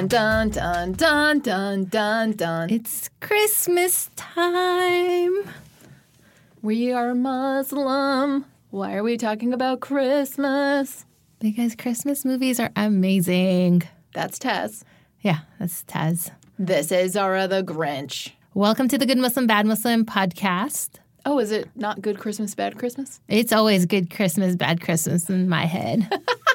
Dun, dun, dun, dun, dun, dun, dun. It's Christmas time. We are Muslim. Why are we talking about Christmas? Because Christmas movies are amazing. That's Taz. Yeah, that's Taz. This is Zara the Grinch. Welcome to the Good Muslim, Bad Muslim podcast. Oh, is it not Good Christmas, Bad Christmas? It's always Good Christmas, Bad Christmas in my head.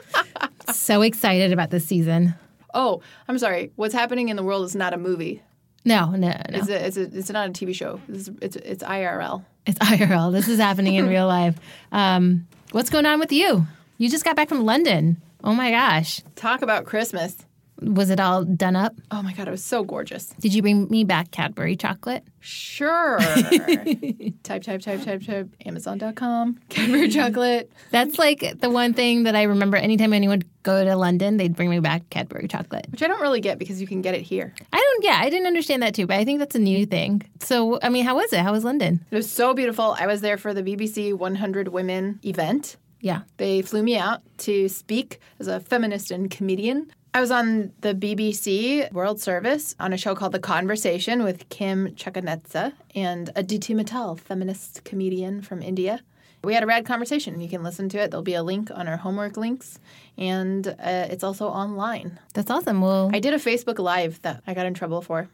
So excited about this season. Oh, I'm sorry. What's happening in the world is not a movie. No. It's not a TV show. It's IRL. It's IRL. This is happening in real life. What's going on with you? You just got back from London. Oh, my gosh. Talk about Christmas. Was it all done up? Oh, my God. It was so gorgeous. Did you bring me back Cadbury chocolate? Sure. type. Amazon.com. Cadbury chocolate. That's like the one thing that I remember anytime anyone would go to London, they'd bring me back Cadbury chocolate. Which I don't really get because you can get it here. I didn't understand that too, but I think that's a new thing. So, I mean, how was it? How was London? It was so beautiful. I was there for the BBC 100 Women event. Yeah. They flew me out to speak as a feminist and comedian. I was on the BBC World Service on a show called The Conversation with Kim Chakanetsa and Aditi Mittal, feminist comedian from India. We had a rad conversation. You can listen to it. There'll be a link on our homework links, and it's also online. That's awesome. Well, I did a Facebook Live that I got in trouble for.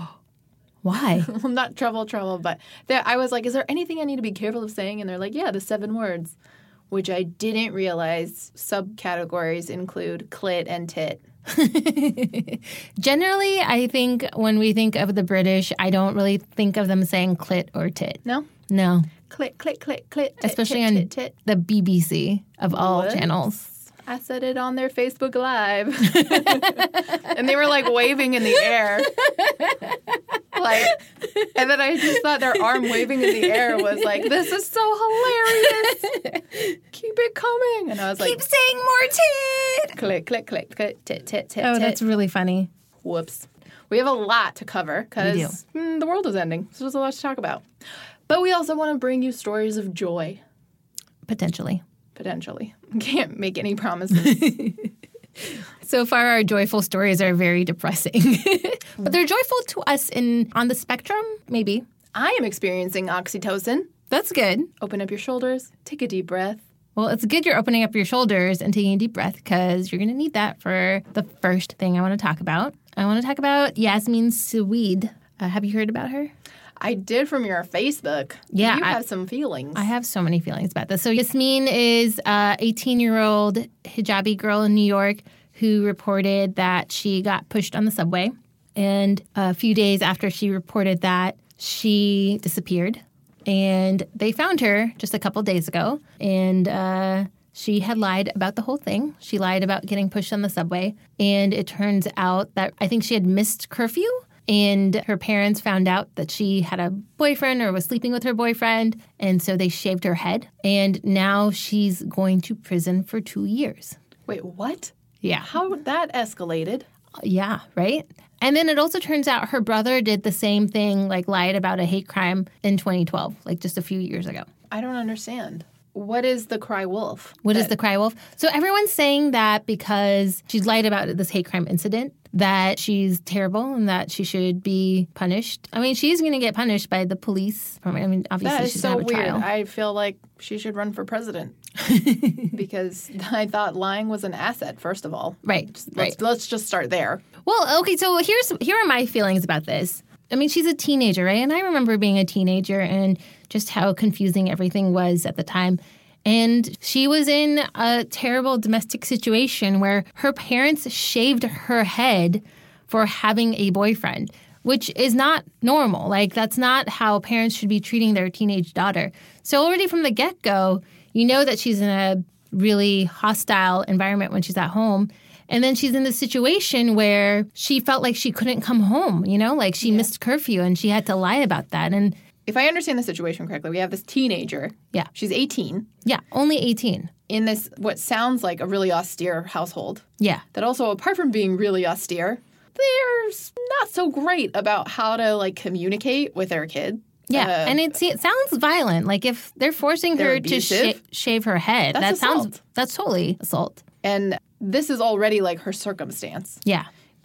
Why? Well, not trouble, but I was like, is there anything I need to be careful of saying? And they're like, yeah, the 7 words, which I didn't realize subcategories include clit and tit. Generally, I think when we think of the British, I don't really think of them saying clit or tit. No? No. Clit, tit, especially tit, on tit. the BBC of all channels. I said it on their Facebook Live. And they were like waving in the air. And then I just thought their arm waving in the air was like, this is so hilarious. Keep it coming. And I was like, keep saying more tit. Clit, tit. Oh, that's really funny. Whoops. We have a lot to cover because the world is ending. So there's a lot to talk about. But we also want to bring you stories of joy. Potentially. Can't make any promises. So far, our joyful stories are very depressing. But they're joyful to us on the spectrum, maybe. I am experiencing oxytocin. That's good. Open up your shoulders. Take a deep breath. Well, it's good you're opening up your shoulders and taking a deep breath because you're going to need that for the first thing I want to talk about. I want to talk about Yasmin Saweed. Have you heard about her? I did from your Facebook. Yeah. You have some feelings. I have so many feelings about this. So Yasmin is an 18-year-old hijabi girl in New York who reported that she got pushed on the subway. And a few days after she reported that, she disappeared. And they found her just a couple days ago. And she had lied about the whole thing. She lied about getting pushed on the subway. And it turns out that I think she had missed curfew. And her parents found out that she had a boyfriend or was sleeping with her boyfriend. And so they shaved her head. And now she's going to prison for 2 years. Wait, what? Yeah. How that escalated? Yeah, right? And then it also turns out her brother did the same thing, like lied about a hate crime in 2012, like just a few years ago. I don't understand. What is the cry wolf? What is the cry wolf? So everyone's saying that because she's lied about this hate crime incident, that she's terrible and that she should be punished. I mean, she's going to get punished by the police. I mean, obviously that is she's so going to have a weird. trial. I feel like she should run for president. Because I thought lying was an asset, first of all. Right. Let's just start there. Well, okay, so here are my feelings about this. I mean, she's a teenager, right? And I remember being a teenager and just how confusing everything was at the time. And she was in a terrible domestic situation where her parents shaved her head for having a boyfriend, which is not normal. Like, that's not how parents should be treating their teenage daughter. So already from the get-go, you know that she's in a really hostile environment when she's at home. And then she's in this situation where she felt like she couldn't come home, you know, like she missed curfew and she had to lie about that. And if I understand the situation correctly, we have this teenager. Yeah. She's 18. Yeah, only 18. In this, what sounds like a really austere household. Yeah. That also, apart from being really austere, they're not so great about how to, like, communicate with their kid. Yeah, and it sounds violent. Like, if they're forcing her to shave her head, that's totally assault. And this is already, like, her circumstance. Yeah. Like,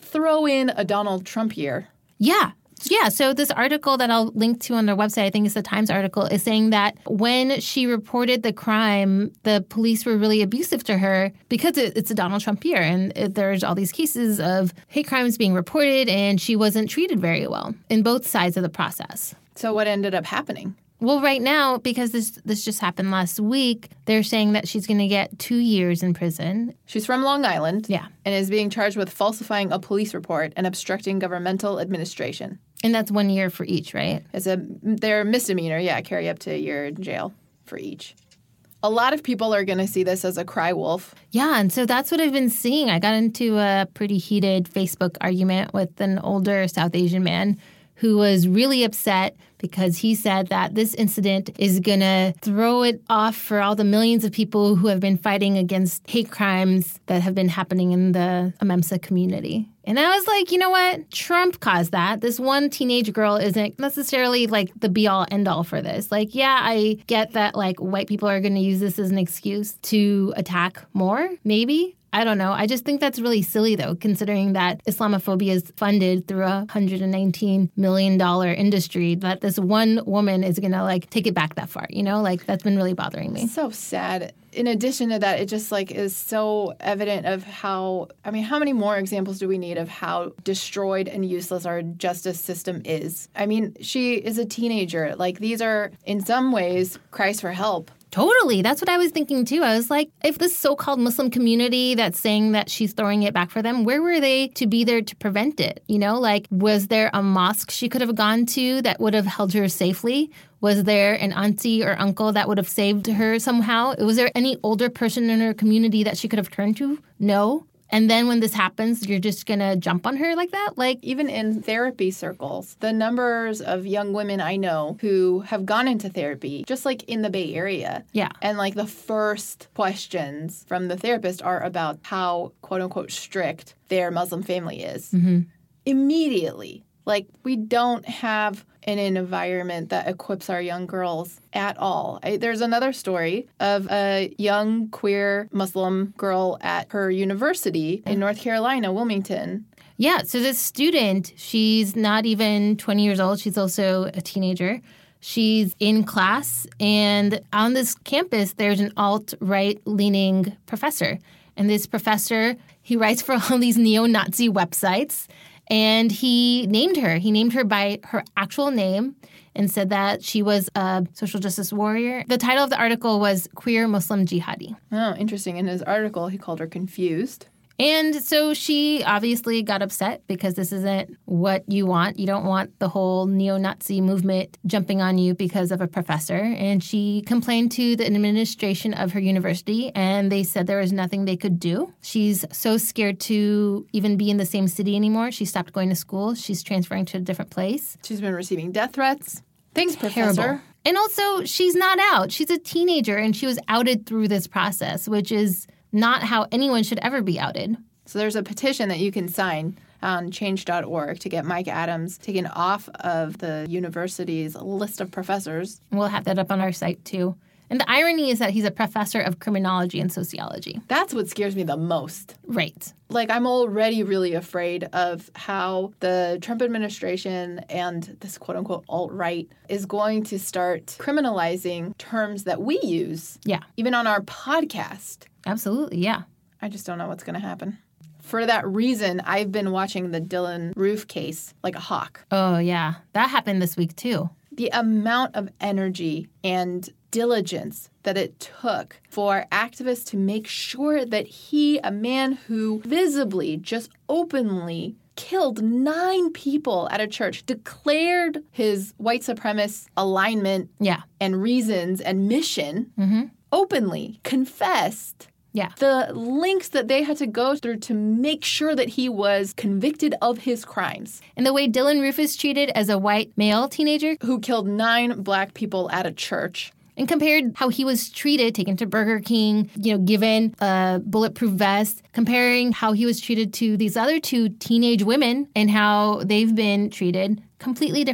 throw in a Donald Trump year. Yeah. Yeah, so this article that I'll link to on their website, I think it's the Times article, is saying that when she reported the crime, the police were really abusive to her because it's a Donald Trump year. And there's all these cases of hate crimes being reported, and she wasn't treated very well in both sides of the process. So what ended up happening? Well, right now, because this just happened last week, they're saying that she's going to get 2 years in prison. She's from Long Island. Yeah. And is being charged with falsifying a police report and obstructing governmental administration. And that's 1 year for each, right? They're misdemeanor, carry up to a year in jail for each. A lot of people are going to see this as a cry wolf. Yeah, and so that's what I've been seeing. I got into a pretty heated Facebook argument with an older South Asian man who was really upset because he said that this incident is going to throw it off for all the millions of people who have been fighting against hate crimes that have been happening in the Amemsa community. And I was like, you know what? Trump caused that. This one teenage girl isn't necessarily like the be-all, end-all for this. Like, yeah, I get that like white people are going to use this as an excuse to attack more, maybe. I don't know. I just think that's really silly, though, considering that Islamophobia is funded through a $119 million industry, that this one woman is going to, like, take it back that far, you know? Like, that's been really bothering me. So sad. In addition to that, it just, like, is so evident of how many more examples do we need of how destroyed and useless our justice system is? I mean, she is a teenager. Like, these are, in some ways, cries for help. Totally. That's what I was thinking, too. I was like, if this so-called Muslim community that's saying that she's throwing it back for them, where were they to be there to prevent it? You know, like, was there a mosque she could have gone to that would have held her safely? Was there an auntie or uncle that would have saved her somehow? Was there any older person in her community that she could have turned to? No. And then when this happens, you're just going to jump on her like that? Like, even in therapy circles, the numbers of young women I know who have gone into therapy, just like in the Bay Area. Yeah. And like the first questions from the therapist are about how, quote unquote, strict their Muslim family is. Mm-hmm. Immediately. Like, we don't have an environment that equips our young girls at all. There's another story of a young queer Muslim girl at her university in North Carolina, Wilmington. Yeah, so this student, she's not even 20 years old. She's also a teenager. She's in class, and on this campus, there's an alt-right-leaning professor. And this professor, he writes for all these neo-Nazi websites. And he named her. He named her by her actual name and said that she was a social justice warrior. The title of the article was Queer Muslim Jihadi. Oh, interesting. In his article, he called her confused. And so she obviously got upset because this isn't what you want. You don't want the whole neo-Nazi movement jumping on you because of a professor. And she complained to the administration of her university, and they said there was nothing they could do. She's so scared to even be in the same city anymore. She stopped going to school. She's transferring to a different place. She's been receiving death threats. Thanks, Professor. Terrible. And also, she's not out. She's a teenager, and she was outed through this process, which is not how anyone should ever be outed. So there's a petition that you can sign on change.org to get Mike Adams taken off of the university's list of professors. We'll have that up on our site, too. And the irony is that he's a professor of criminology and sociology. That's what scares me the most. Right. Like, I'm already really afraid of how the Trump administration and this quote-unquote alt-right is going to start criminalizing terms that we use. Yeah. Even on our podcast. Absolutely, yeah. I just don't know what's going to happen. For that reason, I've been watching the Dylann Roof case like a hawk. Oh, yeah. That happened this week, too. The amount of energy and diligence that it took for activists to make sure that he, a man who visibly, just openly killed 9 people at a church, declared his white supremacist alignment and reasons and mission, openly confessed. Yeah. The links that they had to go through to make sure that he was convicted of his crimes. And the way Dylann Roof is treated as a white male teenager who killed 9 black people at a church. And compared how he was treated, taken to Burger King, given a bulletproof vest, comparing how he was treated to these other 2 teenage women and how they've been treated, completely different.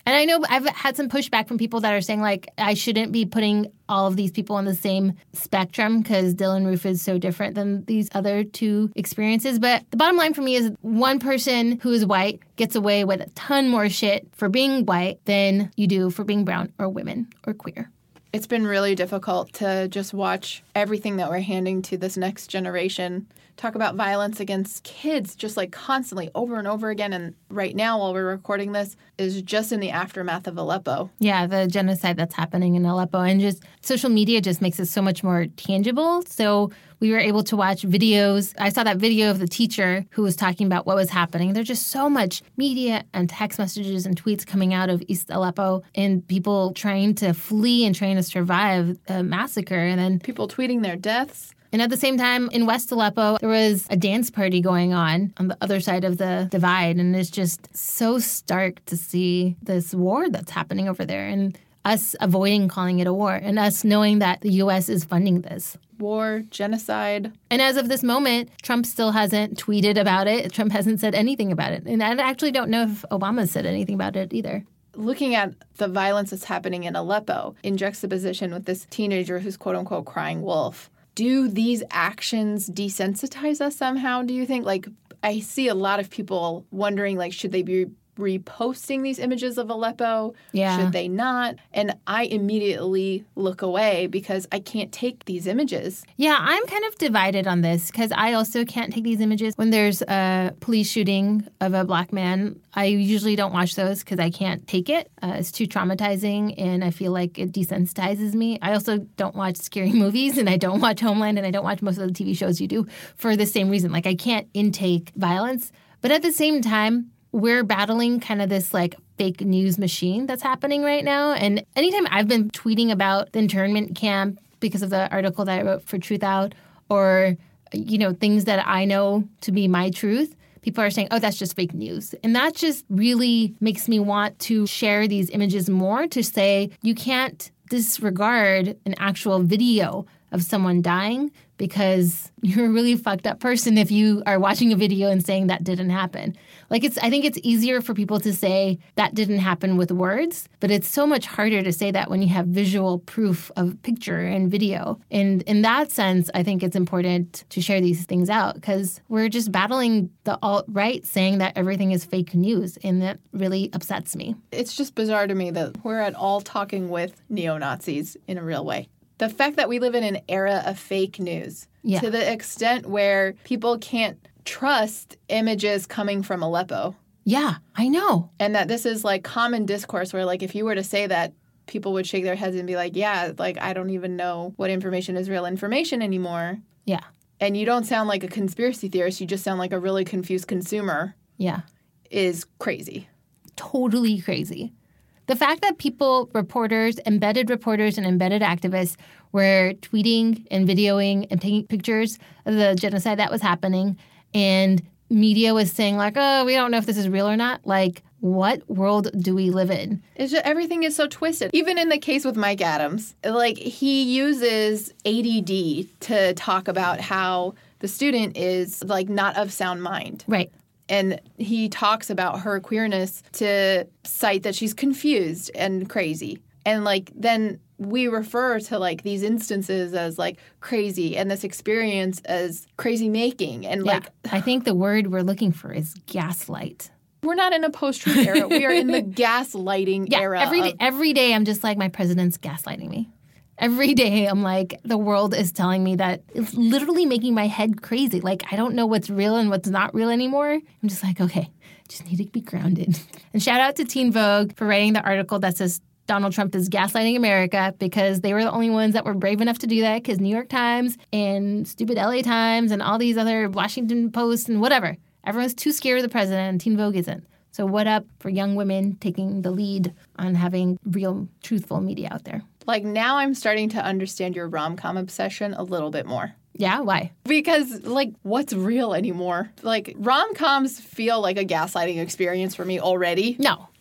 And I know I've had some pushback from people that are saying, like, I shouldn't be putting all of these people on the same spectrum because Dylann Roof is so different than these other two experiences. But the bottom line for me is one person who is white gets away with a ton more shit for being white than you do for being brown or women or queer. It's been really difficult to just watch everything that we're handing to this next generation. Talk about violence against kids just like constantly over and over again. And right now, while we're recording this, is just in the aftermath of Aleppo. Yeah, the genocide that's happening in Aleppo. And just social media just makes it so much more tangible. So we were able to watch videos. I saw that video of the teacher who was talking about what was happening. There's just so much media and text messages and tweets coming out of East Aleppo and people trying to flee and trying to survive a massacre. And then people tweeting their deaths. And at the same time, in West Aleppo, there was a dance party going on the other side of the divide. And it's just so stark to see this war that's happening over there and us avoiding calling it a war and us knowing that the U.S. is funding this. War, genocide. And as of this moment, Trump still hasn't tweeted about it. Trump hasn't said anything about it. And I actually don't know if Obama said anything about it either. Looking at the violence that's happening in Aleppo in juxtaposition with this teenager who's quote-unquote crying wolf, do these actions desensitize us somehow, do you think? Like, I see a lot of people wondering, like, should they be reposting these images of Aleppo? Yeah. Should they not? And I immediately look away because I can't take these images. Yeah, I'm kind of divided on this because I also can't take these images. When there's a police shooting of a black man, I usually don't watch those because I can't take it. It's too traumatizing and I feel like it desensitizes me. I also don't watch scary movies and I don't watch Homeland and I don't watch most of the TV shows you do for the same reason. Like I can't intake violence. But at the same time, we're battling kind of this like fake news machine that's happening right now. And anytime I've been tweeting about the internment camp because of the article that I wrote for Truth Out or, you know, things that I know to be my truth, people are saying, oh, that's just fake news. And that just really makes me want to share these images more to say you can't disregard an actual video of someone dying because you're a really fucked up person if you are watching a video and saying that didn't happen. Like I think it's easier for people to say that didn't happen with words, but it's so much harder to say that when you have visual proof of picture and video. And in that sense, I think it's important to share these things out because we're just battling the alt-right saying that everything is fake news, and that really upsets me. It's just bizarre to me that we're at all talking with neo-Nazis in a real way. The fact that we live in an era of fake news to the extent where people can't trust images coming from Aleppo. Yeah, I know. And that this is like common discourse where like if you were to say that, people would shake their heads and be like, yeah, like I don't even know what information is real information anymore. Yeah. And you don't sound like a conspiracy theorist. You just sound like a really confused consumer. Yeah. Is crazy. Totally crazy. The fact that reporters, embedded reporters and embedded activists were tweeting and videoing and taking pictures of the genocide that was happening and media was saying like, oh, we don't know if this is real or not. Like, what world do we live in? It's just, everything is so twisted. Even in the case with Mike Adams, like he uses ADD to talk about how the student is like not of sound mind. Right. And he talks about her queerness to cite that she's confused and crazy. And, like, then we refer to, like, these instances as, like, crazy and this experience as crazy making. And, like, I think the word we're looking for is gaslight. We're not in a post-truth era. We are in the gaslighting era. Every day I'm just like, my president's gaslighting me. Every day I'm like, the world is telling me that. It's literally making my head crazy. Like, I don't know what's real and what's not real anymore. I'm just like, okay, just need to be grounded. And shout out to Teen Vogue for writing the article that says Donald Trump is gaslighting America because they were the only ones that were brave enough to do that because New York Times and stupid LA Times and all these other Washington Post and whatever. Everyone's too scared of the president and Teen Vogue isn't. So what up for young women taking the lead on having real, truthful media out there? Like, now I'm starting to understand your rom-com obsession a little bit more. Yeah? Why? Because, like, what's real anymore? Like, rom-coms feel like a gaslighting experience for me already. No,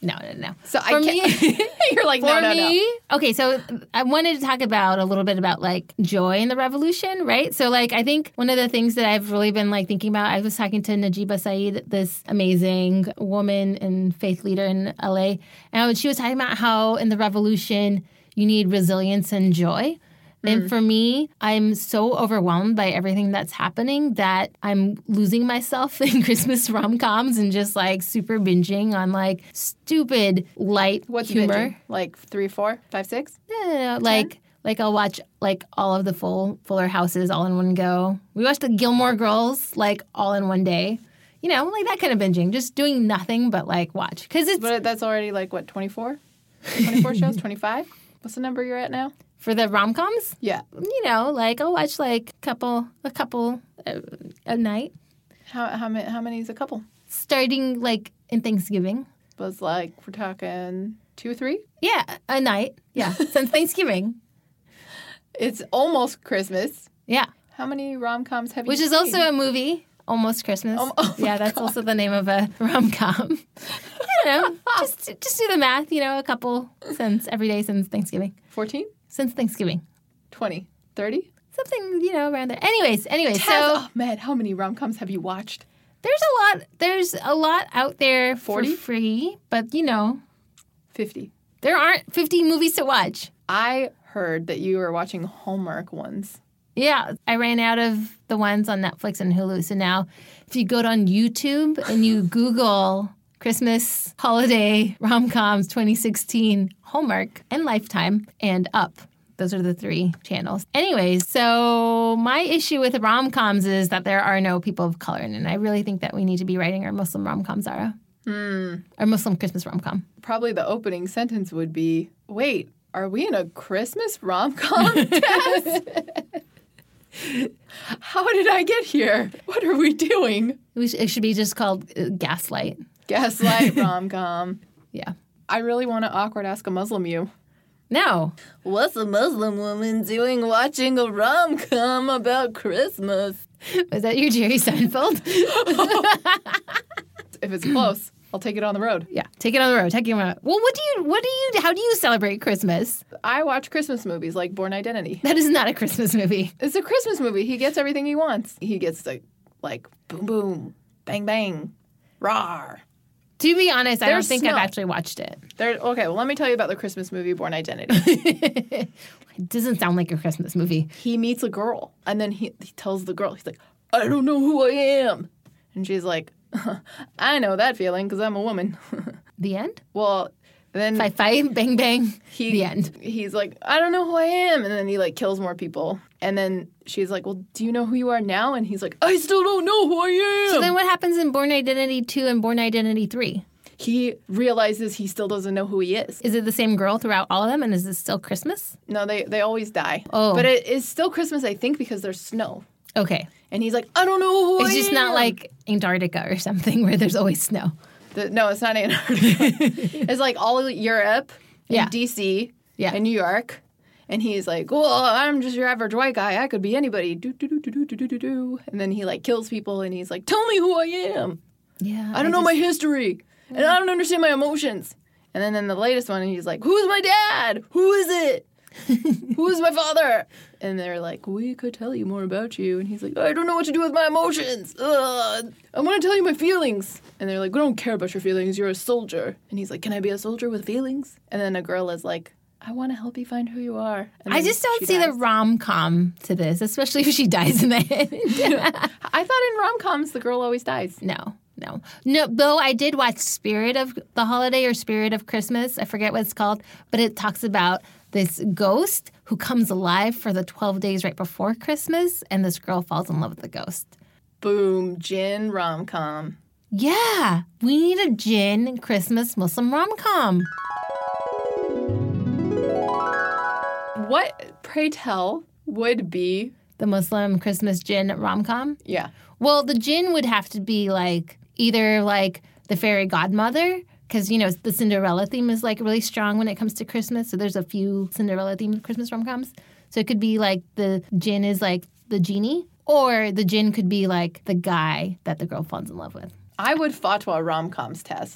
No. So I can't. You're like, no. Okay, so I wanted to talk about a little bit about like joy in the revolution, right? So like I think one of the things that I've really been like thinking about, I was talking to Najiba Saeed, this amazing woman and faith leader in LA, and she was talking about how in the revolution you need resilience and joy. And for me, I'm so overwhelmed by everything that's happening that I'm losing myself in Christmas rom-coms and just like super binging on like stupid light humor. Binging? Like 3, 4, 5, 6? No. Like I'll watch like all of the Fuller Houses all in one go. We watched the Gilmore Girls like all in one day. You know, like that kind of binging, just doing nothing but like watch. But that's already like what, 24? 24 shows? 25? What's the number you're at now? For the rom-coms? Yeah. You know, like I'll watch like a couple a night. How many is a couple? Starting like in Thanksgiving. Was like, we're talking 2, 3? Yeah, a night. Yeah, since Thanksgiving. It's almost Christmas. Yeah. How many rom-coms have you Which is seen? also a movie, Almost Christmas. Yeah, that's also the name of a rom-com. I don't know. Just do the math, you know, a couple every day since Thanksgiving. 14? Since Thanksgiving. 20? 30? Something, you know, around there. Anyways, oh man, how many rom-coms have you watched? There's a lot out there 40? for free, but you know. 50. There aren't 50 movies to watch. I heard that you were watching Hallmark ones. Yeah, I ran out of the ones on Netflix and Hulu. So now if you go on YouTube and you Google Christmas holiday rom-coms 2016 Hallmark and Lifetime and Up. Those are the 3 channels. Anyways, so my issue with rom-coms is that there are no people of color in it. And I really think that we need to be writing our Muslim rom-com, Zara. Our Muslim Christmas rom-com. Probably the opening sentence would be, wait, are we in a Christmas rom-com test? How did I get here? What are we doing? It should be just called Gaslight. Gaslight rom-com. Yeah. I really want to awkward ask a Muslim you. No. What's a Muslim woman doing watching a rom-com about Christmas? Was that your Jerry Seinfeld? If it's close, I'll take it on the road. Yeah, take it on the road. Take it on the road. Well, how do you celebrate Christmas? I watch Christmas movies like Born Identity. That is not a Christmas movie. It's a Christmas movie. He gets everything he wants. He gets the, like, boom, boom, bang, bang, rawr. To be honest, I don't There's think snow. I've actually watched it. Okay, well, let me tell you about the Christmas movie Born Identity. It doesn't sound like a Christmas movie. He meets a girl, and then he tells the girl, he's like, I don't know who I am. And she's like, I know that feeling because I'm a woman. The end? Well, then... Fight, bang, bang, the end. He's like, I don't know who I am. And then he, like, kills more people. And then she's like, well, do you know who you are now? And he's like, I still don't know who I am. So then what happens in Born Identity 2 and Born Identity 3? He realizes he still doesn't know who he is. Is it the same girl throughout all of them? And is it still Christmas? No, they always die. Oh. But it is still Christmas, I think, because there's snow. Okay. And he's like, I don't know who I am. It's just not like Antarctica or something where there's always snow. No, it's not Antarctica. It's like all of Europe and D.C. and New York. And he's like, well, I'm just your average white guy. I could be anybody. Do. And then he, like, kills people, and he's like, tell me who I am. Yeah. I don't know my history. And I don't understand my emotions. And then in the latest one, he's like, who's my dad? Who is it? Who is my father? And they're like, we could tell you more about you. And he's like, I don't know what to do with my emotions. I want to tell you my feelings. And they're like, we don't care about your feelings. You're a soldier. And he's like, can I be a soldier with feelings? And then a girl is like, I want to help you find who you are. And I just don't see the rom-com to this, especially if she dies in the end. I thought in rom-coms the girl always dies. No, though I did watch Spirit of the Holiday or Spirit of Christmas. I forget what it's called, but it talks about this ghost who comes alive for the 12 days right before Christmas, and this girl falls in love with the ghost. Boom, Jinn rom-com. Yeah, we need a Jinn Christmas Muslim rom-com. What, pray tell, would be... The Muslim Christmas Jinn rom-com? Yeah. Well, the Jinn would have to be like either like the fairy godmother, because, you know, the Cinderella theme is like really strong when it comes to Christmas. So there's a few Cinderella themed Christmas rom-coms. So it could be like the Jinn is like the genie, or the Jinn could be like the guy that the girl falls in love with. I would fatwa rom-coms, Taz.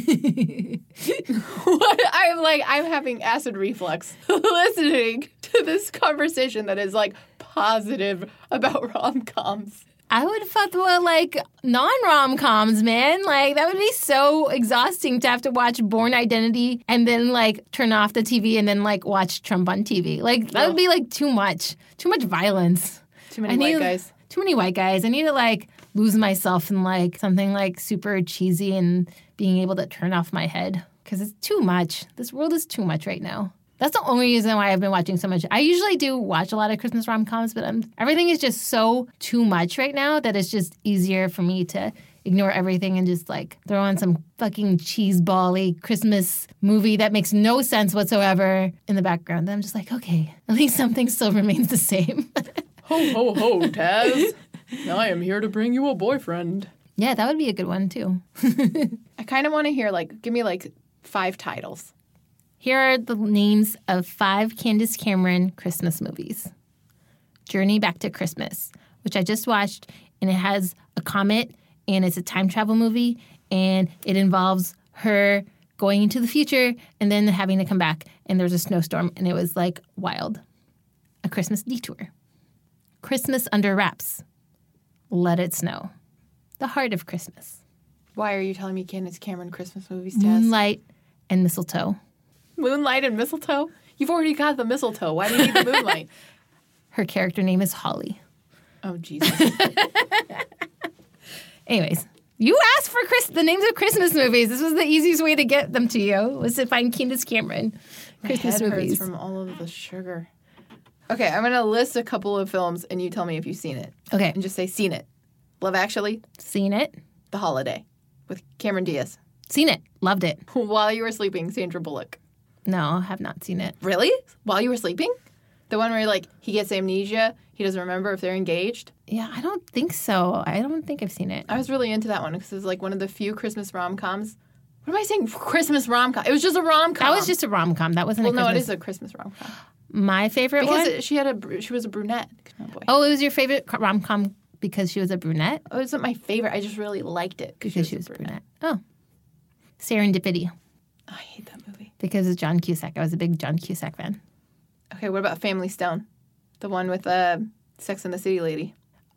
I'm having acid reflux listening to this conversation that is like positive about rom-coms. I would fatwa like non-rom-coms, man. Like that would be so exhausting to have to watch Born Identity and then like turn off the TV and then like watch Trump on TV. Like that would be like too much violence. Too many white guys. Too many white guys. I need to like lose myself in like something like super cheesy and being able to turn off my head because it's too much. This world is too much right now. That's the only reason why I've been watching so much. I usually do watch a lot of Christmas rom-coms, but everything is just so too much right now that it's just easier for me to ignore everything and just like throw on some fucking cheeseball-y Christmas movie that makes no sense whatsoever in the background. Then I'm just like, okay, at least something still remains the same. Ho, ho, ho, Taz. I am here to bring you a boyfriend. Yeah, that would be a good one, too. I kind of want to hear, like, give me, like, 5 titles. Here are the names of 5 Candace Cameron Christmas movies. Journey Back to Christmas, which I just watched, and it has a comet, and it's a time travel movie, and it involves her going into the future and then having to come back, and there's a snowstorm, and it was, like, wild. A Christmas Detour. Christmas Under Wraps. Let It Snow. The Heart of Christmas. Why are you telling me Candace Cameron Christmas movies, Taz? Moonlight and Mistletoe. Moonlight and mistletoe? You've already got the mistletoe. Why do you need the moonlight? Her character name is Holly. Oh, Jesus. Anyways, you asked for the names of Christmas movies. This was the easiest way to get them to you, was to find Candace Cameron Christmas My head movies. hurts from all of the sugar. Okay, I'm going to list a couple of films, and you tell me if you've seen it. Okay. And just say, seen it. Love Actually. Seen it. The Holiday. With Cameron Diaz. Seen it. Loved it. While You Were Sleeping, Sandra Bullock. No, have not seen it. Really? While You Were Sleeping? The one where, like, he gets amnesia, he doesn't remember if they're engaged? Yeah, I don't think so. I don't think I've seen it. I was really into that one because it was, like, one of the few Christmas rom-coms. What am I saying? Christmas rom-com. It was just a rom-com. That was just a rom-com. That wasn't a Christmas. Well, no, it is a Christmas rom-com. My favorite one? Because she was a brunette. Oh, boy. Oh, it was your favorite rom-com because she was a brunette? It wasn't my favorite. I just really liked it Because she was a brunette. Oh. Serendipity. I hate that movie. Because of John Cusack. I was a big John Cusack fan. Okay, what about Family Stone? The one with Sex and the City lady.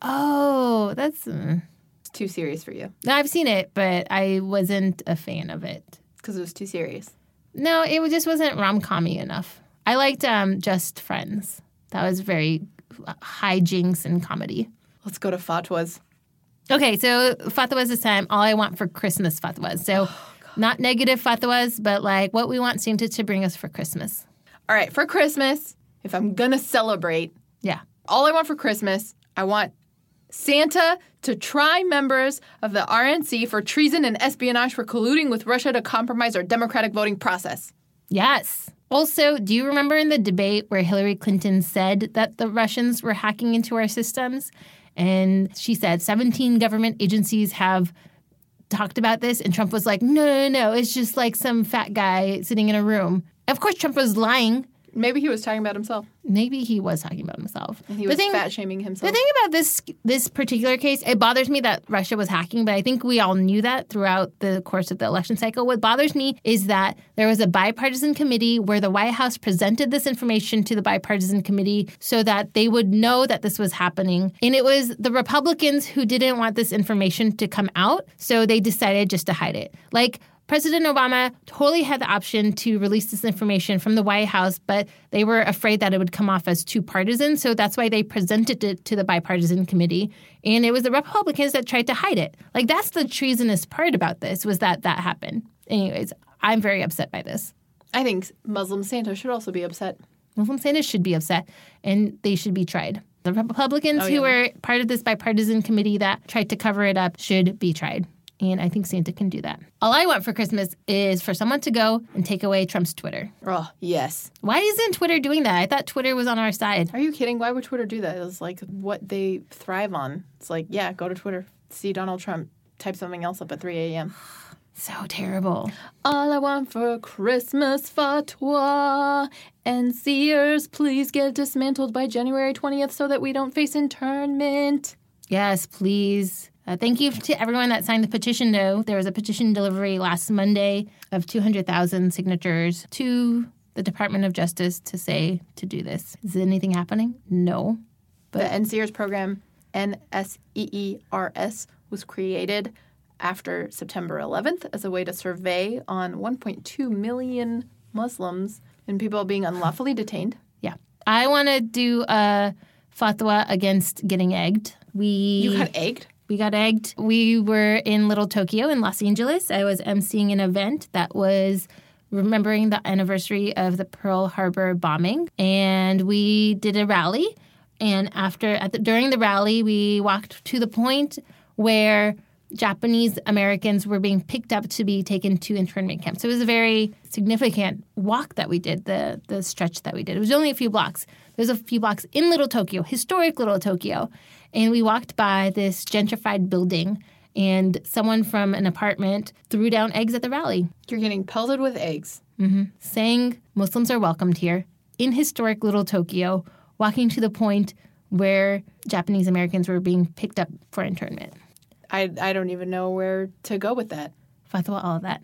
Oh, that's... It's too serious for you. No, I've seen it, but I wasn't a fan of it. Because it was too serious. No, it just wasn't rom-com-y enough. I liked Just Friends. That was very hijinks and comedy. Let's go to fatwas. Okay, so fatwas this time. All I want for Christmas fatwas. So not negative fatwas, but like what we want Santa to bring us for Christmas. All right, for Christmas, if I'm going to celebrate, Yeah. all I want for Christmas, I want Santa to try members of the RNC for treason and espionage for colluding with Russia to compromise our democratic voting process. Yes. Also, do you remember in the debate where Hillary Clinton said that the Russians were hacking into our systems? And she said 17 government agencies have talked about this. And Trump was like, no, it's just like some fat guy sitting in a room. Of course, Trump was lying. Maybe he was talking about himself. Maybe he was talking about himself. And he was fat-shaming himself. The thing about this particular case, it bothers me that Russia was hacking, but I think we all knew that throughout the course of the election cycle. What bothers me is that there was a bipartisan committee where the White House presented this information to the bipartisan committee so that they would know that this was happening. And it was the Republicans who didn't want this information to come out, so they decided just to hide it. Like, President Obama totally had the option to release this information from the White House, but they were afraid that it would come off as too partisan, so that's why they presented it to the bipartisan committee. And it was the Republicans that tried to hide it. Like, that's the treasonous part about this, was that happened. Anyways, I'm very upset by this. I think Muslim Santa should also be upset. Muslim Santa should be upset, and they should be tried. The Republicans who were part of this bipartisan committee that tried to cover it up should be tried. And I think Santa can do that. All I want for Christmas is for someone to go and take away Trump's Twitter. Oh, yes. Why isn't Twitter doing that? I thought Twitter was on our side. Are you kidding? Why would Twitter do that? It's like what they thrive on. It's like, yeah, go to Twitter, see Donald Trump, type something else up at 3 a.m. So terrible. All I want for Christmas fatwa. NCers, please get dismantled by January 20th so that we don't face internment. Yes, please. Thank you to everyone that signed the petition, though. There was a petition delivery last Monday of 200,000 signatures to the Department of Justice to do this. Is anything happening? No. But the NSEERS program, NSEERS, was created after September 11th as a way to survey on 1.2 million Muslims and people being unlawfully detained. Yeah. I want to do a fatwa against getting egged. You got egged? We got egged. We were in Little Tokyo in Los Angeles. I was emceeing an event that was remembering the anniversary of the Pearl Harbor bombing. And we did a rally. And during the rally, we walked to the point where Japanese Americans were being picked up to be taken to internment camps. So it was a very significant walk that we did, the stretch that we did. It was only a few blocks. There's a few blocks in Little Tokyo, historic Little Tokyo. And we walked by this gentrified building, and someone from an apartment threw down eggs at the rally. You're getting pelted with eggs. Mm-hmm. Saying Muslims are welcomed here in historic Little Tokyo, walking to the point where Japanese Americans were being picked up for internment. I don't even know where to go with that. Fatwa, all of that.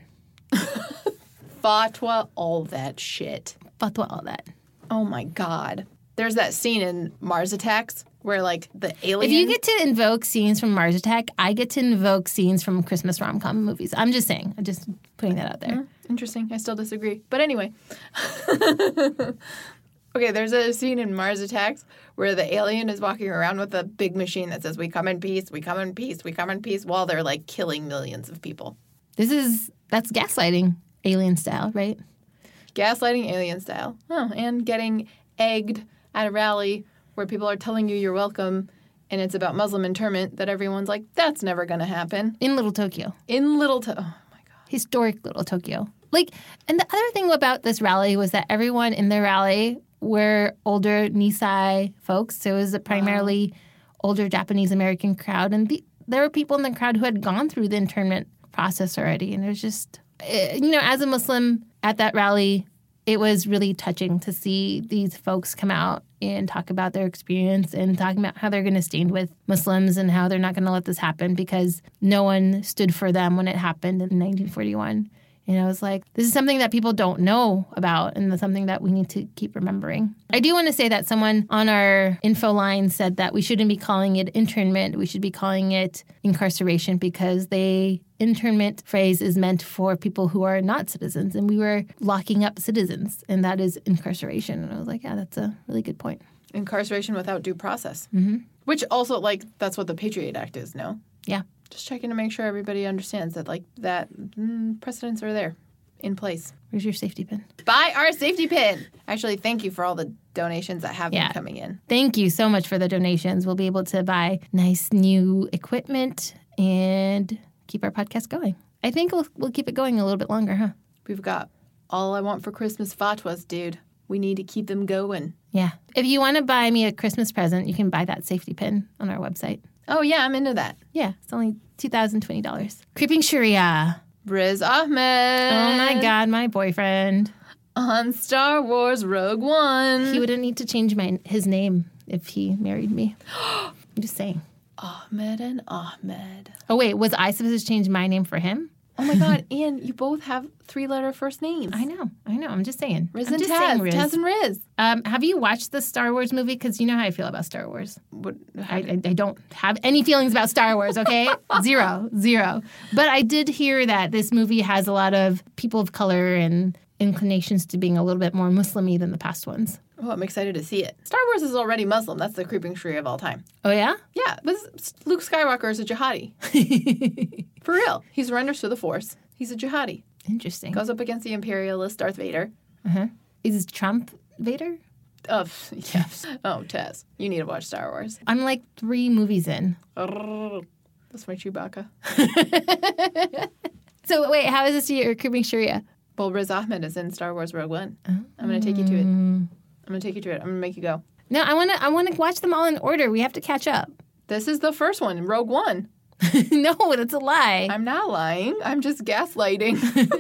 Fatwa, all that shit. Fatwa, all that. Oh, my God. There's that scene in Mars Attacks where, like, the alien... If you get to invoke scenes from Mars Attack, I get to invoke scenes from Christmas rom-com movies. I'm just saying. I'm just putting that out there. Interesting. I still disagree. But anyway. Okay, there's a scene in Mars Attacks where the alien is walking around with a big machine that says, "We come in peace, we come in peace, we come in peace," while they're, like, killing millions of people. That's gaslighting, alien style, right? Gaslighting alien style. Oh, and getting egged at a rally where people are telling you you're welcome and it's about Muslim internment that everyone's like, that's never going to happen. In Little Tokyo. Oh, my God. Historic Little Tokyo. And the other thing about this rally was that everyone in the rally were older Nisei folks. So it was a primarily older Japanese American crowd. And there were people in the crowd who had gone through the internment process already. And it was just, as a Muslim at that rally, it was really touching to see these folks come out and talk about their experience and talking about how they're going to stand with Muslims and how they're not going to let this happen because no one stood for them when it happened in 1941. And I was like, this is something that people don't know about and something that we need to keep remembering. I do want to say that someone on our info line said that we shouldn't be calling it internment. We should be calling it incarceration because the internment phrase is meant for people who are not citizens. And we were locking up citizens, and that is incarceration. And I was like, yeah, that's a really good point. Incarceration without due process. Mm-hmm. Which also, that's what the Patriot Act is, no? Yeah. Just checking to make sure everybody understands that, precedents are there in place. Where's your safety pin? Buy our safety pin! Actually, thank you for all the donations that have been coming in. Thank you so much for the donations. We'll be able to buy nice new equipment and keep our podcast going. I think we'll keep it going a little bit longer, huh? We've got all I want for Christmas fatwas, dude. We need to keep them going. Yeah. If you want to buy me a Christmas present, you can buy that safety pin on our website. Oh, yeah, I'm into that. Yeah, it's only $2,020. Creeping Sharia. Riz Ahmed. Oh, my God, my boyfriend. On Star Wars Rogue One. He wouldn't need to change his name if he married me. I'm just saying. Ahmed and Ahmed. Oh, wait, was I supposed to change my name for him? Oh, my God, and you both have 3-letter first names. I know. I'm just saying. Riz and Taz. Taz and Riz. Have you watched the Star Wars movie? Because you know how I feel about Star Wars. I don't have any feelings about Star Wars, okay? Zero. But I did hear that this movie has a lot of people of color and inclinations to being a little bit more Muslim-y than the past ones. Oh, I'm excited to see it. Star Wars is already Muslim. That's the creeping Sharia of all time. Oh, yeah? Yeah, but Luke Skywalker is a jihadi. For real. He surrenders to the Force. He's a jihadi. Interesting. Goes up against the imperialist Darth Vader. Uh-huh. Is Trump Vader? Yes. Oh, Tess, you need to watch Star Wars. I'm like 3 movies in. That's my Chewbacca. So, wait, how is this your creeping Sharia? Well, Riz Ahmed is in Star Wars Rogue One. Oh. I'm going to take you to it. I'm going to make you go. No, I want to watch them all in order. We have to catch up. This is the first one, Rogue One. No, that's a lie. I'm not lying. I'm just gaslighting.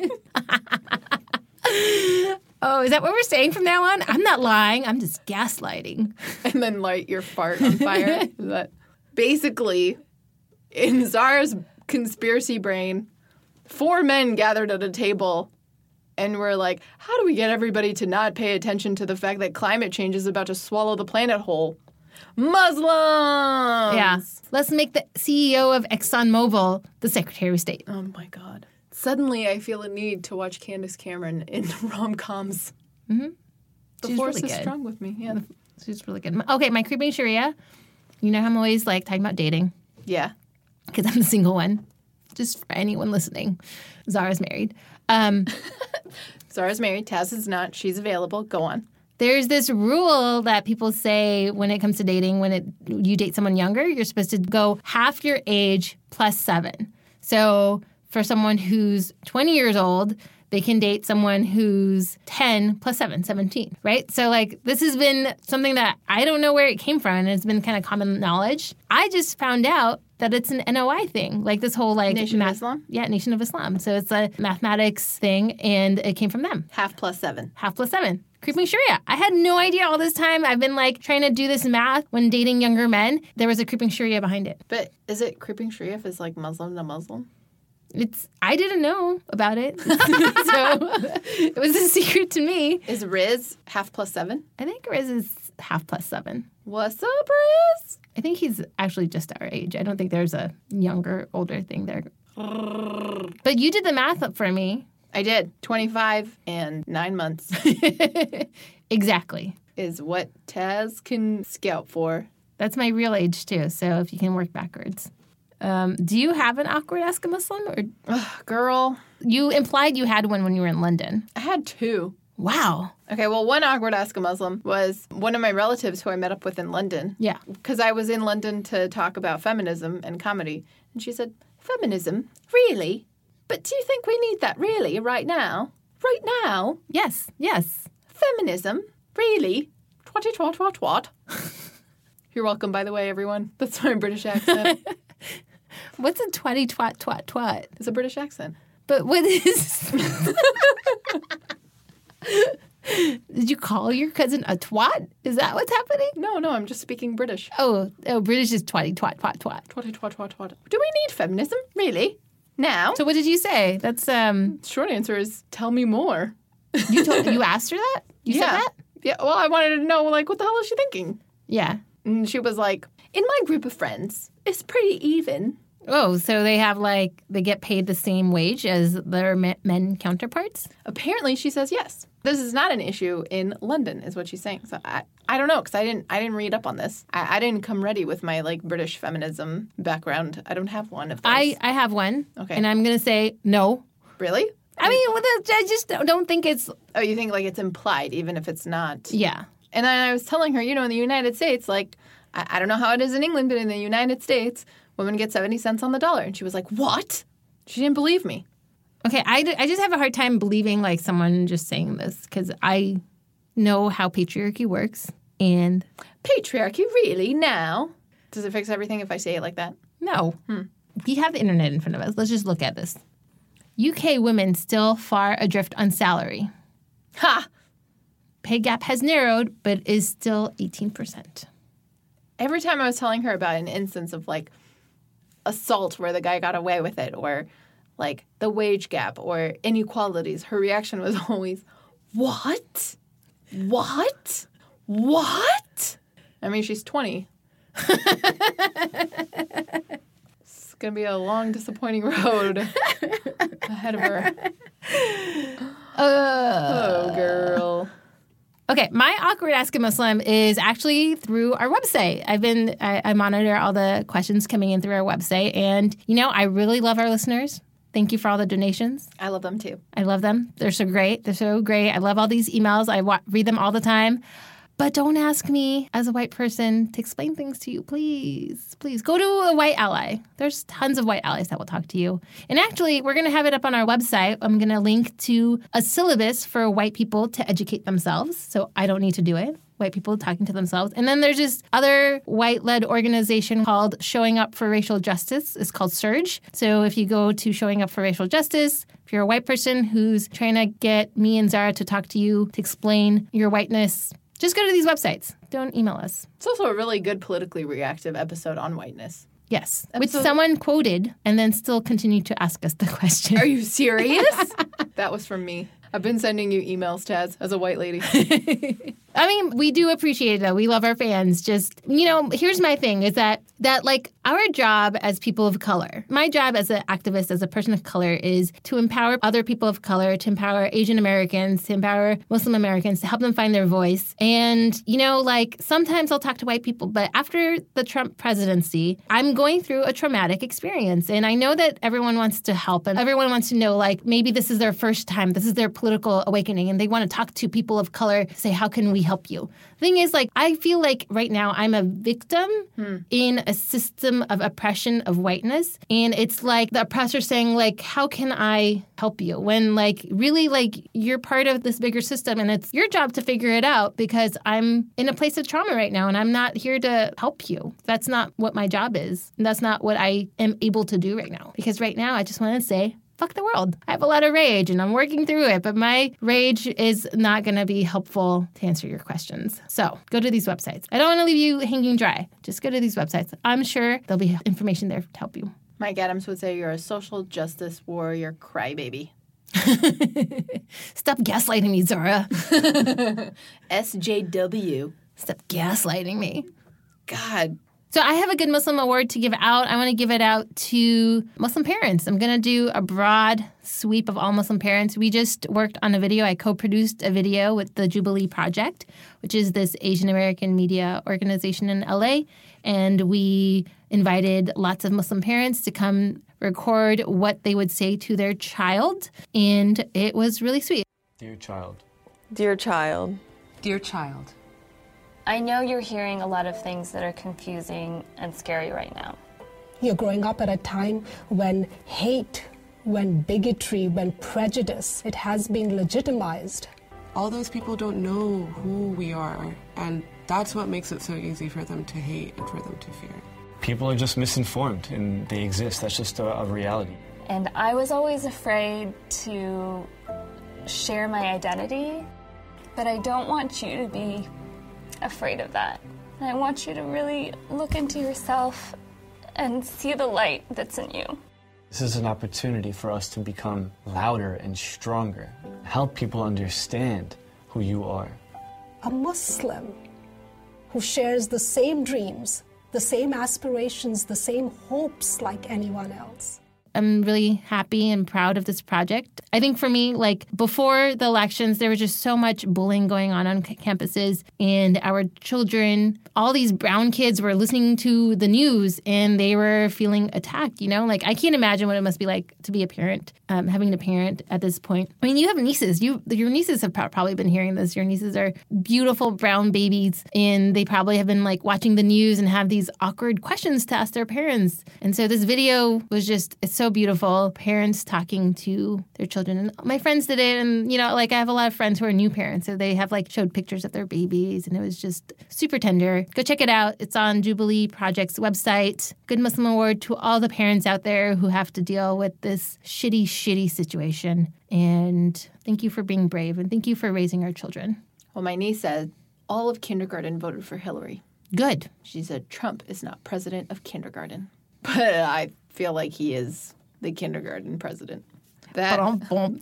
Oh, is that what we're saying from now on? I'm not lying. I'm just gaslighting. And then light your fart on fire. But basically, in Zara's conspiracy brain, 4 men gathered at a table and were like, how do we get everybody to not pay attention to the fact that climate change is about to swallow the planet whole? Muslims! Yeah. Let's make the CEO of ExxonMobil the Secretary of State. Oh, my God. Suddenly, I feel a need to watch Candace Cameron in rom-coms. Mm-hmm. The She's force really is good. strong with me, yeah. She's really good. Okay, my creeping Sharia. You know how I'm always like talking about dating Yeah. because I'm the single one. Just for anyone listening, Zara's married. Zara's married. Taz is not. She's available. Go on. There's this rule that people say when it comes to dating, you date someone younger, you're supposed to go half your age plus 7. So for someone who's 20 years old, they can date someone who's 10 plus 7, 17, right? So, like, this has been something that I don't know where it came from, and it's been kind of common knowledge. I just found out that it's an NOI thing, like this whole, like... Nation of Islam? Yeah, Nation of Islam. So it's a mathematics thing, and it came from them. Half plus 7. Half plus 7. Creeping Sharia. I had no idea all this time. I've been, like, trying to do this math when dating younger men. There was a creeping Sharia behind it. But is it creeping Sharia if it's like Muslim to Muslim? I didn't know about it. So it was a secret to me. Is Riz half plus 7? I think Riz is half plus 7. What's up, Riz? I think he's actually just our age. I don't think there's a younger, older thing there. But you did the math up for me. I did. 25 and 9 months Exactly. is what Taz can scout for. That's my real age, too. So if you can work backwards. Do you have an awkward Ask a Muslim? Or Ugh, girl, you implied you had one when you were in London. I had 2. Wow. Okay, well, one awkward Ask a Muslim was one of my relatives who I met up with in London. Yeah. Because I was in London to talk about feminism and comedy. And she said, feminism? Really? But do you think we need that really right now? Right now? Yes. Yes. Feminism? Really? Twatty twat twat twat. You're welcome, by the way, everyone. That's my British accent. What's a twatty twat twat twat? It's a British accent. But what is... Did you call your cousin a twat? Is that what's happening? No, I'm just speaking British. Oh, British is twatty twat twat twat. Twatty twat twat twat. Do we need feminism? Really? Now? So what did you say? That's Short answer is tell me more. you asked her that? You said that? Yeah, well, I wanted to know, like, what the hell is she thinking? Yeah. And she was like, in my group of friends, it's pretty even. Oh, so they get paid the same wage as their men counterparts? Apparently, she says yes. This is not an issue in London, is what she's saying. So I don't know, because I didn't read up on this. I didn't come ready with my, like, British feminism background. I don't have one of those. I have one. Okay. And I'm going to say no. Really? I mean, I just don't think it's... Oh, you think, like, it's implied, even if it's not? Yeah. And then I was telling her, in the United States, like, I don't know how it is in England, but in the United States, women get 70 cents on the dollar. And she was like, what? She didn't believe me. Okay, I just have a hard time believing, like, someone just saying this because I know how patriarchy works, and... Patriarchy, really? Now? Does it fix everything if I say it like that? No. We have the internet in front of us. Let's just look at this. UK women still far adrift on salary. Ha! Pay gap has narrowed, but is still 18%. Every time I was telling her about an instance of, like, assault where the guy got away with it, or, like, the wage gap, or inequalities, her reaction was always, what? What? What? I mean, she's 20. It's going to be a long, disappointing road ahead of her. Oh, girl. Okay, my awkward Ask a Muslim is actually through our website. I monitor all the questions coming in through our website, and I really love our listeners. Thank you for all the donations. I love them too. I love them. They're so great. I love all these emails. I read them all the time. But don't ask me as a white person to explain things to you, please. Please go to a white ally. There's tons of white allies that will talk to you. And actually, we're going to have it up on our website. I'm going to link to a syllabus for white people to educate themselves. So I don't need to do it. White people talking to themselves. And then there's this other white-led organization called Showing Up for Racial Justice. It's called SURGE. So if you go to Showing Up for Racial Justice, if you're a white person who's trying to get me and Zara to talk to you to explain your whiteness, just go to these websites. Don't email us. It's also a really good politically reactive episode on whiteness. Yes, which someone quoted and then still continued to ask us the question. Are you serious? That was from me. I've been sending you emails, Taz, as a white lady. I mean, we do appreciate it, though. We love our fans. Just, here's my thing is that like, our job as people of color, my job as an activist, as a person of color, is to empower other people of color, to empower Asian Americans, to empower Muslim Americans, to help them find their voice. And, like, sometimes I'll talk to white people, but after the Trump presidency, I'm going through a traumatic experience. And I know that everyone wants to help and everyone wants to know, like, maybe this is their first time, this is their political awakening, and they want to talk to people of color, say, how can we help you? The thing is, like, I feel like right now I'm a victim in a system of oppression of whiteness. And it's like the oppressor saying, like, how can I help you? When, like, really, like, you're part of this bigger system and it's your job to figure it out because I'm in a place of trauma right now and I'm not here to help you. That's not what my job is. And that's not what I am able to do right now. Because right now I just want to say, fuck the world. I have a lot of rage and I'm working through it, but my rage is not going to be helpful to answer your questions. So go to these websites. I don't want to leave you hanging dry. Just go to these websites. I'm sure there'll be information there to help you. Mike Adams would say you're a social justice warrior crybaby. Stop gaslighting me, Zora. SJW. Stop gaslighting me. God. So I have a Good Muslim Award to give out. I want to give it out to Muslim parents. I'm going to do a broad sweep of all Muslim parents. We just worked on a video. I co-produced a video with the Jubilee Project, which is this Asian American media organization in LA. And we invited lots of Muslim parents to come record what they would say to their child. And it was really sweet. Dear child. Dear child. Dear child. I know you're hearing a lot of things that are confusing and scary right now. You're growing up at a time when hate, when bigotry, when prejudice, it has been legitimized. All those people don't know who we are, and that's what makes it so easy for them to hate and for them to fear. People are just misinformed, and they exist. That's just a reality. And I was always afraid to share my identity, but I don't want you to be afraid of that. And I want you to really look into yourself and see the light that's in you. This is an opportunity for us to become louder and stronger, help people understand who you are. A Muslim who shares the same dreams, the same aspirations, the same hopes like anyone else. I'm really happy and proud of this project. I think for me, like before the elections, there was just so much bullying going on campuses, and our children, all these brown kids were listening to the news and they were feeling attacked, Like I can't imagine what it must be like to be a parent, having a parent at this point. I mean, you have nieces. Your nieces have probably been hearing this. Your nieces are beautiful brown babies, and they probably have been like watching the news and have these awkward questions to ask their parents. And so this video was just, it's so beautiful. Parents talking to their children. And my friends did it. And, like I have a lot of friends who are new parents. So they have like showed pictures of their babies. And it was just super tender. Go check it out. It's on Jubilee Project's website. Good Muslim Award to all the parents out there who have to deal with this shitty situation. And thank you for being brave. And thank you for raising our children. Well, my niece said all of kindergarten voted for Hillary. Good. She said Trump is not president of kindergarten. But I feel like he is the kindergarten president. That's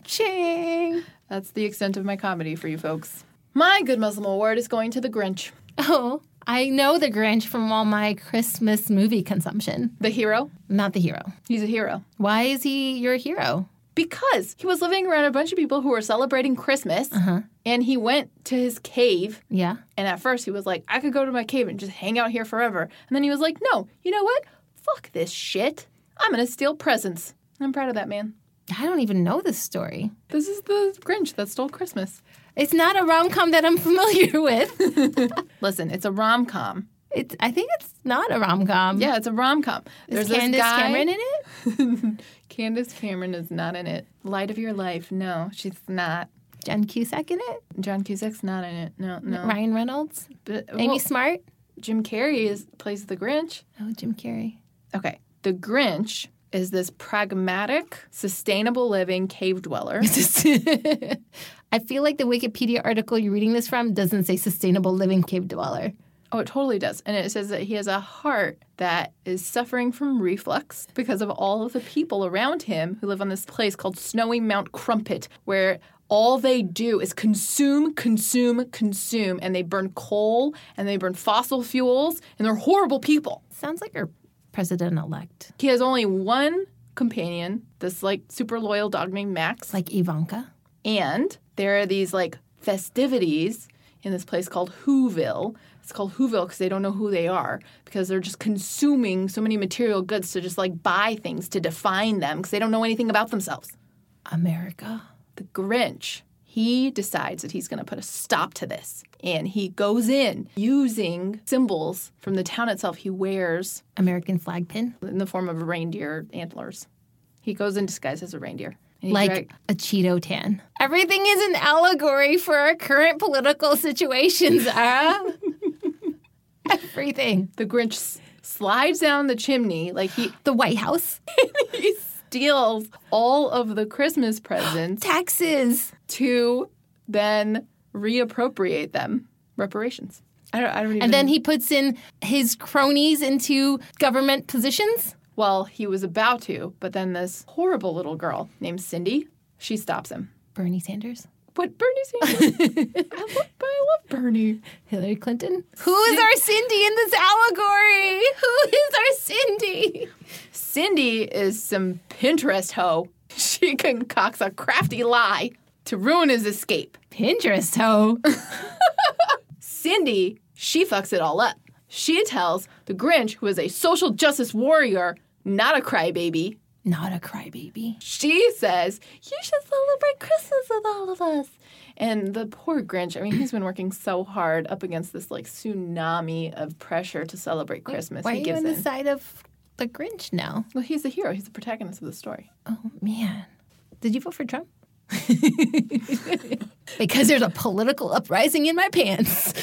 the extent of my comedy for you folks. My Good Muslim Award is going to the Grinch. Oh, I know the Grinch from all my Christmas movie consumption. The hero? Not the hero. He's a hero. Why is he your hero? Because he was living around a bunch of people who were celebrating Christmas, and he went to his cave. Yeah. And at first he was like, I could go to my cave and just hang out here forever. And then he was like, no, you know what? Fuck this shit. I'm going to steal presents. I'm proud of that man. I don't even know this story. This is the Grinch that stole Christmas. It's not a rom-com that I'm familiar with. Listen, it's a rom-com. I think it's not a rom-com. Yeah, it's a rom-com. Is Candace Cameron in it? Candace Cameron is not in it. Light of Your Life, no, she's not. John Cusack in it? John Cusack's not in it. No. Ryan Reynolds? But, Amy Smart? Jim Carrey plays the Grinch. Oh, Jim Carrey. Okay. The Grinch is this pragmatic, sustainable living cave dweller. I feel like the Wikipedia article you're reading this from doesn't say sustainable living cave dweller. Oh, it totally does. And it says that he has a heart that is suffering from reflux because of all of the people around him who live on this place called Snowy Mount Crumpet, where all they do is consume, and they burn coal and they burn fossil fuels, and they're horrible people. Sounds like our president-elect. He has only one companion, this like super loyal dog named Max. Like Ivanka. And there are these like festivities in this place called Whoville. It's called Whoville because they don't know who they are, because they're just consuming so many material goods to just like buy things to define them because they don't know anything about themselves. America. The Grinch, he decides that he's going to put a stop to this. And he goes in using symbols from the town itself. He wears American flag pin. in the form of reindeer antlers. He goes in disguise as a reindeer. And he Like a Cheeto tan. Everything is an allegory for our current political situations, Zara. Everything. the Grinch slides down the chimney like The White House. he steals all of the Christmas presents Taxes. to then reappropriate them. Reparations. I don't even... And then he puts in his cronies into government positions. Well, he was about to, but then this horrible little girl named Cindy, she stops him. Bernie Sanders. But Bernie Sanders... I love Bernie. Hillary Clinton. Who is our Cindy in this allegory? Who is our Cindy? Cindy is some Pinterest hoe. She concocts a crafty lie to ruin his escape. Pinterest hoe. Cindy, she fucks it all up. She tells the Grinch, who is a social justice warrior, not a crybaby. Not a crybaby. She says, you should celebrate Christmas with all of us. And the poor Grinch, I mean, he's been working so hard up against this like tsunami of pressure to celebrate Christmas. Why he are you gives on the in. side of the Grinch now? Well, he's the hero. He's the protagonist of the story. Oh, man. Did you vote for Trump? Because there's a political uprising in my pants.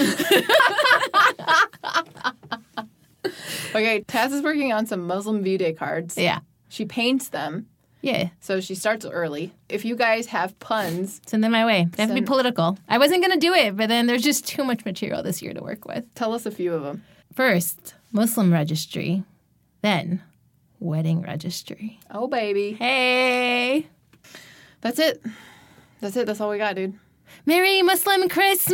Okay, Taz is working on some Muslim View Day cards. Yeah. She paints them, Yeah. so she starts early. If you guys have puns, Send them my way. They have to be Send- political. I wasn't going to do it, but then there's just too much material this year to work with. tell us a few of them. First, Muslim registry. Then, wedding registry. Oh, baby. Hey! That's it. That's it. That's all we got, dude. Merry Muslim Christmas!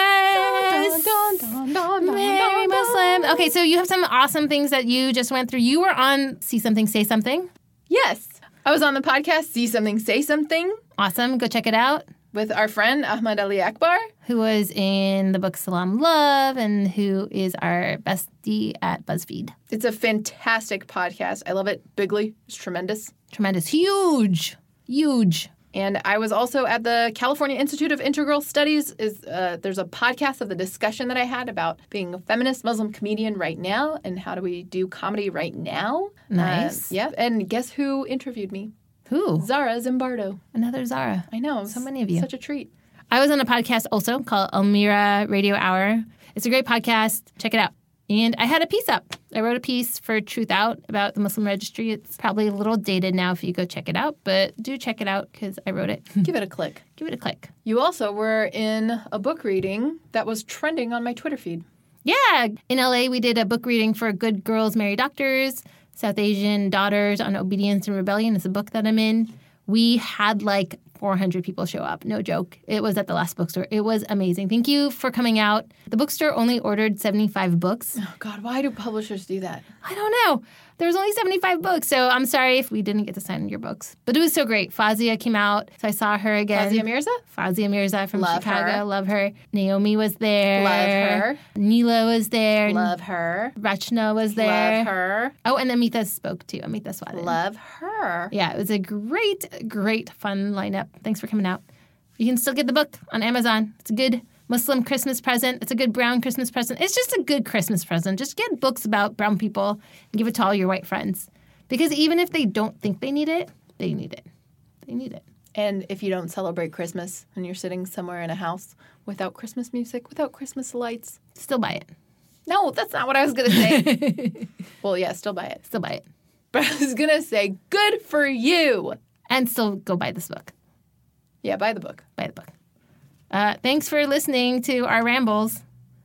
Merry Muslim. Okay, so you have some awesome things that you just went through. You were on See Something, Say Something. Yes. I was on the podcast See Something, Say Something Awesome. Go check it out. with our friend Ahmad Ali Akbar. Who was in the book Salam Love and who is our bestie at BuzzFeed. It's a fantastic podcast. I love it bigly. It's tremendous. Tremendous. Huge. Huge. And I was also at the California Institute of Integral Studies. There's a podcast of the discussion that I had about being a feminist Muslim comedian right now and how do we do comedy right now. Nice. Yeah. And guess who interviewed me? Who? Zara Zimbardo. Another Zara. I know. So many of you. Such a treat. I was on a podcast also called Almira Radio Hour. It's a great podcast. Check it out. And I had a piece up. I wrote a piece for Truth Out about the Muslim Registry. It's probably a little dated now if you go check it out, but do check it out because I wrote it. Give it a click. Give it a click. You also were in a book reading that was trending on my Twitter feed. Yeah. In LA, we did a book reading for Good Girls Marry Doctors, South Asian Daughters on Obedience and Rebellion is a book that I'm in. We had like 400 people show up. No joke. It was at the last bookstore. It was amazing. Thank you for coming out. The bookstore only ordered 75 books. Oh, God, why do publishers do that? I don't know. There was only 75 books, so I'm sorry if we didn't get to sign your books. But it was so great. Fazia came out, so I saw her again. Fazia Mirza? Fazia Mirza from Love Chicago. her. Love her. Naomi was there. Love her. Neela was there. Love her. Rachna was there. Love her. Oh, and Amita spoke too. Amita Swadin. Love her. Yeah, it was a great, great, fun lineup. Thanks for coming out. You can still get the book on Amazon. It's a good Muslim Christmas present. It's a good brown Christmas present. It's just a good Christmas present. Just get books about brown people and give it to all your white friends. Because even if they don't think they need it, they need it. They need it. And if you don't celebrate Christmas and you're sitting somewhere in a house without Christmas music, without Christmas lights. Still buy it. No, that's not what I was going to say. Well, yeah, still buy it. Still buy it. But I was going to say, good for you. And still go buy this book. Yeah, buy the book. Buy the book. Thanks for listening to our rambles.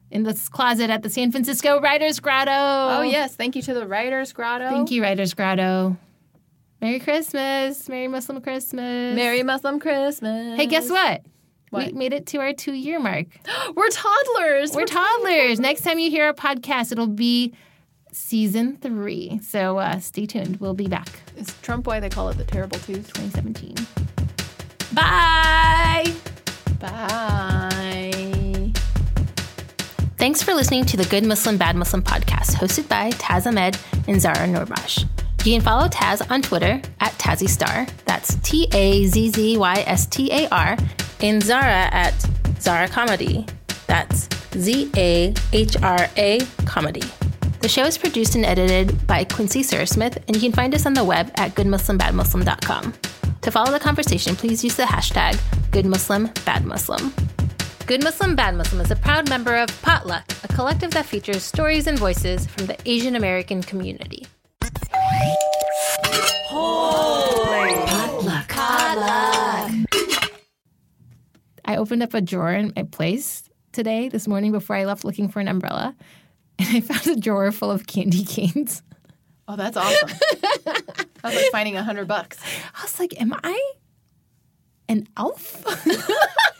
in this closet at the San Francisco Writers Grotto. Oh, yes. Thank you to the Writers Grotto. Thank you, Writers Grotto. Merry Christmas. Merry Muslim Christmas. Merry Muslim Christmas. Hey, guess what? What? We made it to our 2-year mark. We're toddlers. We're toddlers. Next time you hear our podcast, it'll be season 3. So stay tuned. We'll be back. Is Trump why they call it the Terrible Twos? 2017. Bye. Bye. Thanks for listening to the Good Muslim, Bad Muslim podcast, hosted by Taz Ahmed and Zara Norbash. You can follow Taz on Twitter at TazzyStar. That's TAZZYSTAR. And Zara at Zara Comedy. That's ZAHRA Comedy. The show is produced and edited by Quincy Surasmith, and you can find us on the web at goodmuslimbadmuslim.com. To follow the conversation, please use the hashtag GoodMuslimBadMuslim. Good Muslim, Bad Muslim is a proud member of Potluck, a collective that features stories and voices from the Asian American community. Potluck. I opened up a drawer in my place this morning before I left looking for an umbrella, and I found a drawer full of candy canes. Oh, that's awesome. That was like finding $100. I was like, am I an elf?